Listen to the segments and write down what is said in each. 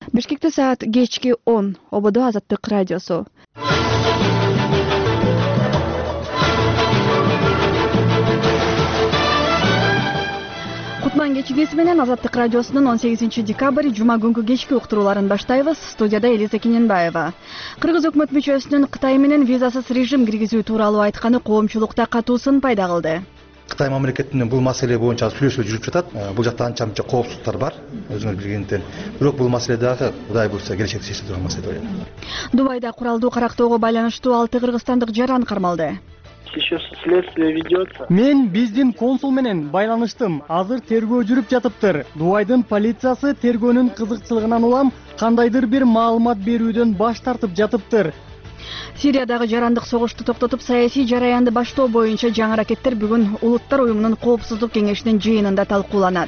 Бишкекте саат кечки 10. Ободо Азаттык радиосу. Кутман кечигиси менен Азаттык радиосунун 18 декабрь жума күнгү кечки уктурууларын баштайбыз. Студияда Элиза Кененбаева. Кыргыз өкмөт мүчөсүнүн Кытай менен визасыз режим киргизүү тууралуу айтканы коомчулукта катуу сын пайда кылды. Кытай мамлекетинин бул маселе боюнча сүйлөшүү жүрүп жатат. Бул жакта анча-мынча коопсуздуктар бар, өзүңүз билгенден. Бирок бул маселе дагы Кудай буйрса келечекте чечиле турган маселе деп ойлойм. Дубайда куралдуу карактоого байланыштуу 6 кыргызстандык жаран кармалды. Еще следствие ведется. Мен биздин консул менен байланыштым. Азыр тергөө жүрүп жатыптыр. Дубайдын полициясы тергөөнүн кызыкчылыгынан улам кандайдыр бир маалымат берүүдөн баш тартып жатыптыр. Сириядагы жарандык согушту токтотуп саясий жараянды баштоо боюнча жаңы аракеттер бүгүн Улуттар уюмунун коопсуздук кеңешинин жыйынында талкууланат.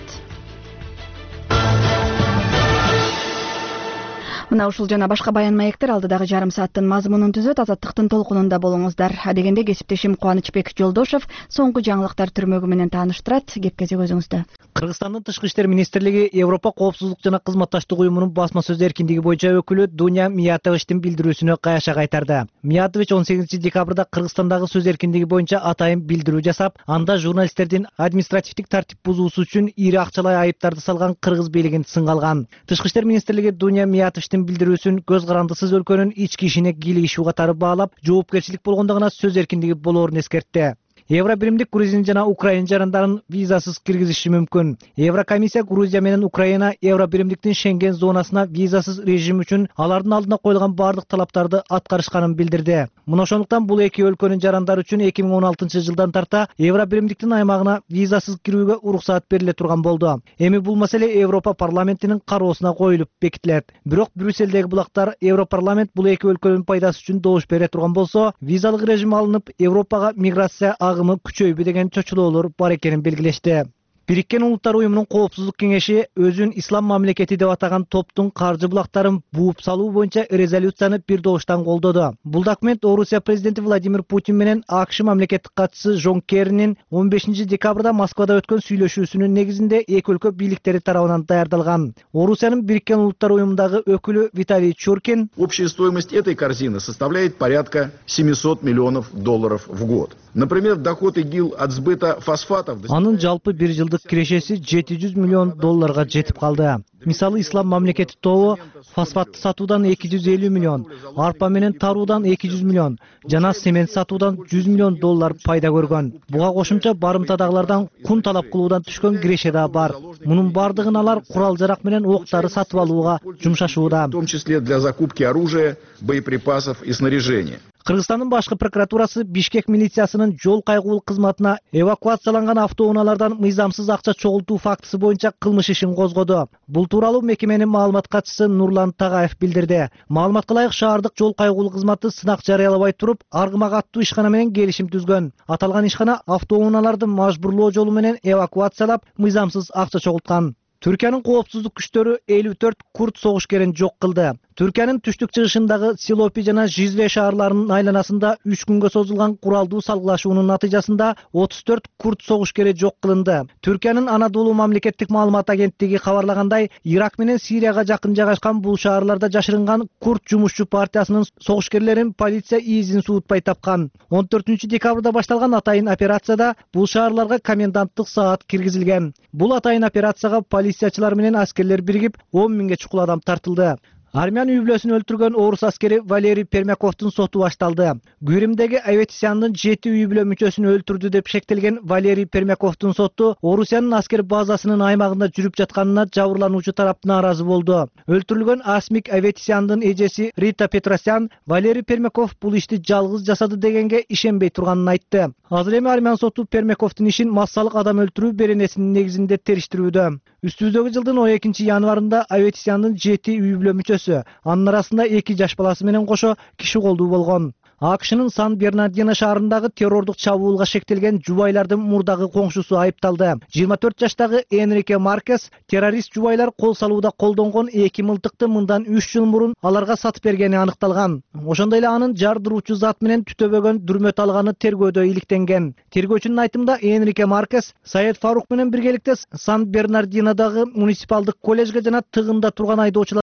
Мына ушул жана башка баян маектер алдыдагы жарым сааттын мазмунун түзөт. Азаттыктын толкунунда болуңуздар. Адегенде кесиптешим Кубанычбек Жолдошов соңку жаңылыктар түрмөгү менен тааныштырат. Кепкезе көзүңүздө. Кыргызстандын Тышкы иштер министрлиги Европа коопсуздук жана кызматташтык уюмунун басма сөз эркиндиги боюнча өкүлү Дуня Миятовичтин билдирүүсүнө каяша кайтарды. Миятович 18 декабрда Кыргызстандагы сөз эркиндиги боюнча атайын билдирүү жасап, анда журналисттердин административдик тартип бузуусу үчүн ири акчалай айыптарды салган кыргыз бийлигин сынга алган. Тышкы иштер министрлиги Дуня Миятовичтин билдирүүсүн көз карандысыз өлкөнүн ички ишине кийлигишүү катары баалап, жоопкерчилик болгондо гана сөз эркиндиги болоорун эскертти. Евробиримдик Грузин жана Украина жарандарын визасыз киргизиши мүмкүн. Еврокомиссия Грузия менен Украина Евробиримдиктин Шенген зонасына визасыз режим үчүн алардын алдына коюлган бардык талаптарды аткарышканын билдирди. Мына ошондуктан бул эки өлкөнүн жарандары үчүн 2016 жылдан тарта Евробиримдиктин аймагына визасыз кирүүгө уруксаат бериле турган болду. Эми бул маселе Европа парламентинин кароосуна коюлуп бекитилет. Бирок Брюссельдеги булактар Европарламент бул эки өлкөнүн пайдасы үчүн добуш бере турган болсо, визалык режим алынып, Европага миграция агымы күчөйбү деген чочулоолор бар экенин белгилешти. Бириккен Улуттар уюмунун коопсуздук кеңеши өзүн ислам мамлекети деп атаган топтун каржы булактарын бууп салуу боюнча резолюцияны бир добуштан колдоду. Бул документ Орусия президенти Владимир Путин менен АКШ мамлекеттик катчысы Жон Керринин 15 декабрда Москвада өткөн сүйлөшүүсүнүн негизинде эки өлкө бийликтери тарабынан даярдалган. Орусиянын Бириккен Улуттар уюмундагы өкүлү Виталий Чуркин: Общая стоимость этой корзины составляет порядка $700 миллионов в год. Например, доход ИГИЛ от сбыта фосфатов... Анын жалпы бир жылдык кирешеси $700 миллион жетип калды. Мисалы ислам мамлекети тобу фосфатты сатуудан 250 миллион, арпа менен таруудан 200 миллион, жана семент сатуудан $100 миллион пайда көргөн. Буга кошумча барымтадагылардан кун талап кылуудан түшкөн киреше да бар. Мунун бардыгын алар курал-жарак менен октары сатып алууга жумшашууда. В том числе для закупки оружия, боеприпасов и снаряжения. Кыргызстандын башкы прокуратурасы Бишкек милициясынын жол кайгуулук кызматына эвакуацияланган автоунаалардан мыйзамсыз акча чогултуу фактысы боюнча кылмыш ишин козгоду. Бул тууралуу мекеменин маалымат катчысы Нурлан Тагаев билдирди. Маалыматка ылайык шаардык жол кайгуулук кызматы сынак жарыялабай туруп, Аргымак аттуу ишкана менен келишим түзгөн. Аталган ишкана автоунааларды мажбурлоо жолу менен эвакуациялап, мыйзамсыз акча чогулткан. Түркиянын коопсуздук күчтөрү 54 курд согушкерин жок кылды. Түркиянын түштүк-чыгышындагы Силопи жана Жизле шаарларынын айланасында 3 күнгө созулган куралдуу салгылашуунун натыйжасында 34 курд согушкери жок кылынды. Түркиянын Анадолу мамлекеттик маалымат агенттиги кабарлагандай, Ирак менен Сирияга жакын жайгашкан бул шаарларда жашырынган курд жумушчу партиясынын согушкерлерин полиция изин суутпай тапкан. 14 декабрда башталган атайын операцияда бул шаарларга коменданттык саат киргизилген. Бул атайын операцияга полициячылар менен аскерлер биригип 10 миңге чукул адам тартылды. Армян үй-бүлөсүн өлтүргөн орус аскери Валерий Пермяковдун соту башталды. Гүримдеги Аветисяндын 7 үй-бүлө мүчөсүн өлтүрдү деп шектелген Валерий Пермяковдун соту Орусиянын аскер базасынын аймагында жүрүп жатканына жабырлануучу тарап нааразы болду. Өлтүрүлгөн Асмик Аветисяндын эжеси Рита Петросян Валерий Пермяков бул ишти жалгыз жасады дегенге ишенбей турганын айтты. Азыр эми армян соту Пермяковдун ишин массалык адам өлтүрүү беренесинин негизинде териштирүүдө. Үстүбүздөгү жылдын 12 январында Аветисяндын 7 үй-бүлө мүчөсү, анын арасында 2 жаш баласы менен кошо киши колдуу болгон. АКШнын Сан-Бернардино шаарындагы террордук чабуулга шектелген жубайлардын мурдагы коңшусу айыпталды. 24 жаштагы Энрике Маркес террорист жубайлар кол салууда колдонгон 2 мылтыкты мындан 3 жыл мурун аларга сатып бергени аныкталган. Ошондой эле анын жардыруучу зат менен түтөбөгөн дүрмөт алганы тергөөдө иликтенген. Тергөөчүнүн айтымында Энрике Маркес Саед Фарук менен биргеликте Сан-Бернардинодагы муниципалдык коллежге жана тыгында турган айдоочулар